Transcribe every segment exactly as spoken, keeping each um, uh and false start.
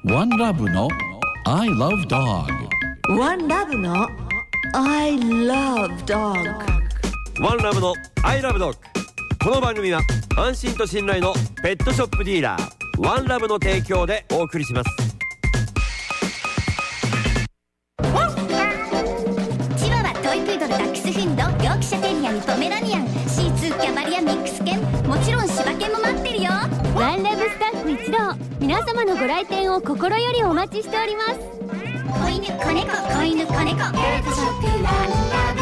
ワンラブの I love dog。 ワンラブの I love dog。 ワンラブの I love dog。 この番組は安心と信頼のペットショップディーラーワンラブの提供でお送りします。 チワワ、トイプードル、ダックスフィンド、ヨークシャテリアン、ポメラニアン、シーツー、キャバリア、ミックス犬、もちろん柴犬も待ってるよ。 ワンラブスタッフ一同、皆様のご来店を心よりお待ちしております。 子犬、子猫、子犬、子猫、ペットショップワンラ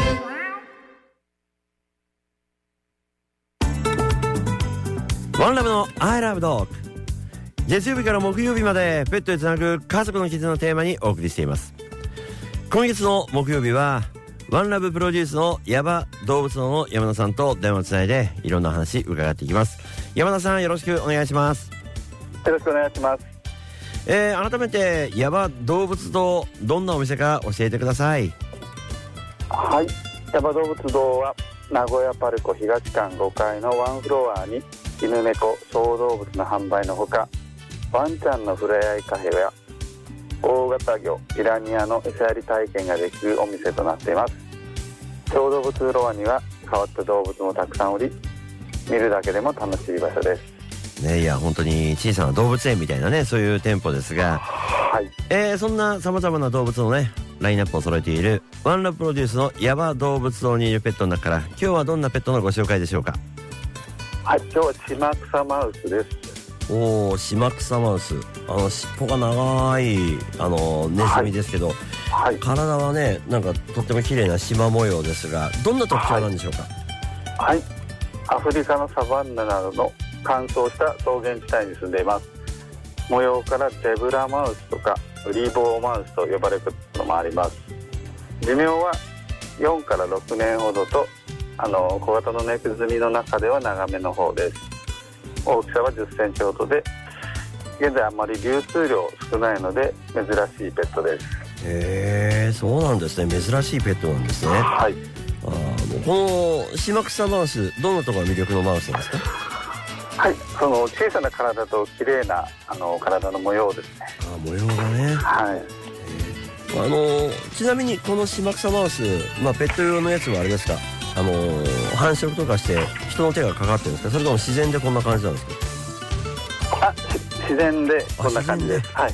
ブ。ワンラブの I love dog。 月曜日から木曜日までペットでつなぐ家族の絆のテーマにお送りしています。今月の木曜日はワンラブプロデュースのヤバ動物の山田さんと電話をつないでいろんな話伺っていきます。山田さん、よろしくお願いします。 よろしくお願いします。 えー、改めてヤバ動物堂、どんなお店か教えてください。 はい、ヤバ動物堂は名古屋パルコ東館ごかいのワンフロアに犬猫小動物の販売のほか、ワンちゃんのふれあいカフェや大型魚ピラニアの餌やり体験ができるお店となっています。小動物フロアには変わった動物もたくさんおり、見るだけでも楽しい場所ですね。いや本当に小さな動物園みたいなね、そういう店舗ですが、 はい、 えー、そんなさまざまな動物のねラインナップを揃えているワンラブプロデュースのヤバ動物堂にいるペットの中から、今日はどんなペットのご紹介でしょうか。 はい、今日はシマクサマウスです。 おー、シマクサマウス、あの尻尾が長いあのネズミですけど、はいはい、体はねなんかとっても綺麗な縞模様ですが、どんな特徴なんでしょうか。 はい、はい、アフリカのサバンナなどの乾燥した草原地帯に住んでいます。模様からゼブラマウスとかウリボーマウスと呼ばれることもあります。寿命はよんからろくねんほどと、あの小型のネズミの中では長めの方です。大きさはじゅっセンチほどで、現在あまり流通量少ないので珍しいペットです。 へー、そうなんですね。珍しいペットなんですね。 はい。 あのこのシマクサマウス、どんなところが魅力のマウスなんですか。 はい、その小さな体と綺麗なあの体の模様ですね。 あ、模様がね。 はい。 あのちなみにこのシマクサマウス、まあ、ペット用のやつはあれですか、あの繁殖とかして人の手がかかってるんですか、それとも自然でこんな感じなんですか。 あ、自然でこんな感じです。はい、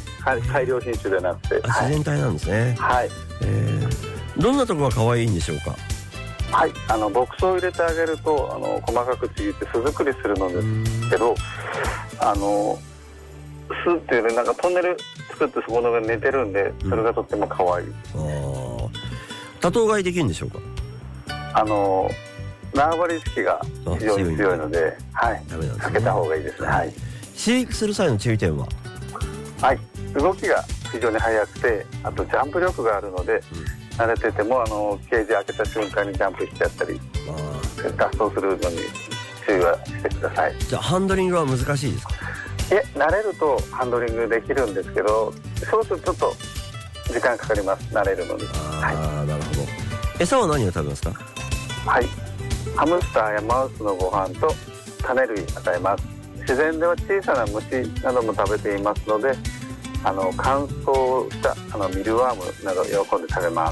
改良品種でなくて、 自然体なんですね。 はい、 えー、どんなところが可愛いんでしょうか。 はい、あの牧草を入れてあげるとあの細かくちぎって巣作りするのですけど、あの巣っていうね、なんかトンネル作ってそこの上に寝てるんで、それがとっても可愛い、うん、 あ多頭飼いできるんでしょうか。 あの縄張り意識が非常に強いので、はい、 ダメなんですね、 避けた方がいいですね。はい、 飼育する際の注意点は。はい、 動きが非常に速くて、あとジャンプ力があるので、うん、慣れててもあのケージ開けた瞬間にジャンプしちゃったり脱走するのに注意はしてください。 じゃあハンドリングは難しいですか。 いえ、慣れるとハンドリングできるんですけど、そうするとちょっと時間かかります、慣れるのに。 ああ、はい、なるほど。餌は何を食べますか。 はい、ハムスターやマウスのご飯と種類与えます。自然では小さな虫なども食べていますので、あの乾燥したあのミルワームなど喜んで食べます。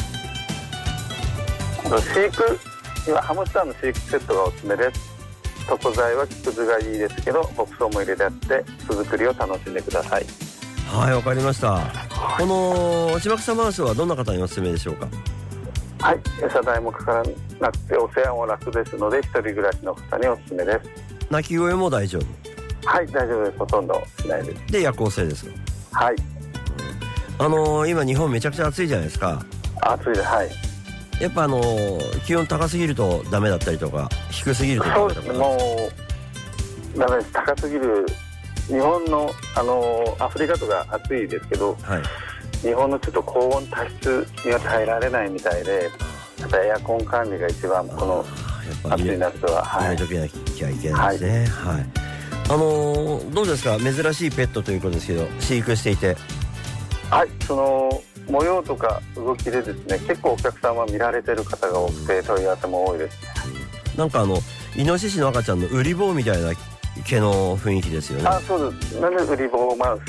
飼育にはハムスターの飼育セットがおすすめです。床材は木くずがいいですけど、牧草も入れてあって巣作りを楽しんでください。 はい、わかりました。はい、このシマクサマウスはどんな方におすすめでしょうか。 はい、餌代もかからなくてお世話も楽ですので、一人暮らしの方におすすめです。 鳴き声も大丈夫。 はい、大丈夫です。ほとんどしないです。 で、夜行性ですか。 はい、 うん、あのー、今日本めちゃくちゃ暑いじゃないですか。 暑いです。はい、 やっぱあのー、気温高すぎるとダメだったりとか、低すぎるとダメだったりとか。 そうですね、もうダメです。高すぎる。日本の、あのー、アフリカとか暑いですけど、はい、日本のちょっと高温多湿には耐えられないみたいで、やっぱエアコン管理が一番この暑い夏はやめとけなきゃいけないですね。はい、はい、あのー、どうですか、珍しいペットということですけど、飼育していて。 はい、その模様とか動きでですね、結構お客さんは見られてる方が多くて問い合わせも多いです。 なんかあのイノシシの赤ちゃんのウリボウみたいな毛の雰囲気ですよね。 あ、そうです。なんでウリボウマウス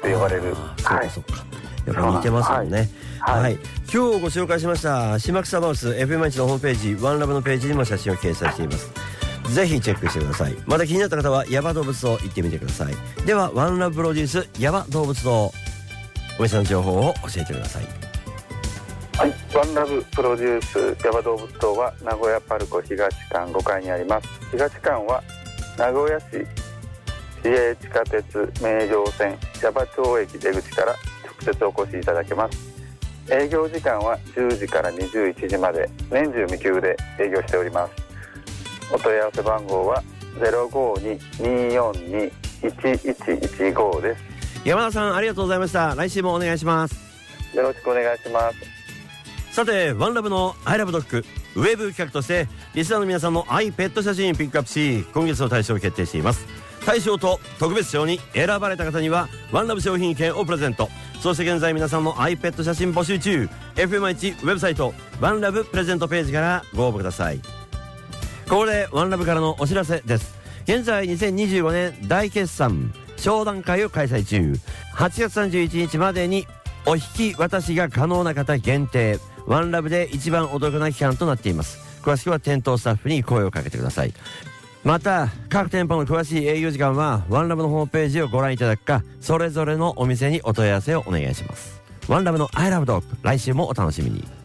って呼ばれる。 はい、そうかそうか、やっぱ似てますもんね。はい、はい、今日ご紹介しましたシマクサマウス エフエムワン のホームページワンラブのページにも写真を掲載しています。ぜひチェックしてください。また気になった方はヤバ動物堂行ってみてください。ではワンラブプロデュースヤバ動物堂、お店の情報を教えてください。 はい、ワンラブプロデュースヤバ動物堂は名古屋パルコ東館ごかいにあります。東館は名古屋市市営地下鉄名城線矢場町駅出口から直接お越しいただけます。営業時間はじゅうじからにじゅういちじまで年中無休で営業しております。お問い合わせ番号は ゼロごに にーよんに いちいちいちご です。 山田さんありがとうございました。来週もお願いします。 よろしくお願いします。 さてワンラブの I love dog ウェブ企画としてリスナーの皆さんの愛ペット写真をピックアップし、今月の大賞を決定しています。大賞と特別賞に選ばれた方にはワンラブ商品券をプレゼント。そして現在皆さんの 愛ペット写真募集中。 エフエムワン ウェブサイトワンラブプレゼントページからご応募ください。ここでワンラブからのお知らせです。現在にせんにじゅうごねん大決算商談会を開催中。はちがつさんじゅういちにちまでにお引き渡しが可能な方限定、ワンラブで一番お得な期間となっています。詳しくは店頭スタッフに声をかけてください。また各店舗の詳しい営業時間はワンラブのホームページをご覧いただくか、それぞれのお店にお問い合わせをお願いします。ワンラブの I love dog、 来週もお楽しみに。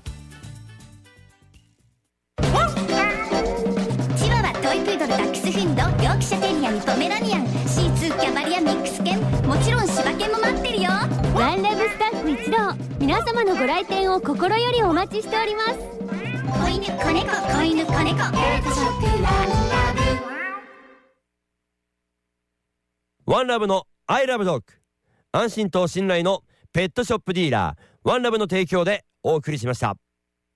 チワワ、トイプードル、ダックスフンド、ヨークシャテリアにポメラニアン、シーツー、キャバリア、ミックス犬、もちろん柴犬も待ってるよ。 ワンラブスタッフ一同、皆様のご来店を心よりお待ちしております。 子犬、子猫、子犬、子猫、ペットショップワンラブ。 ワンラブの I love dog、 安心と信頼のペットショップディーラーワンラブの提供でお送りしました。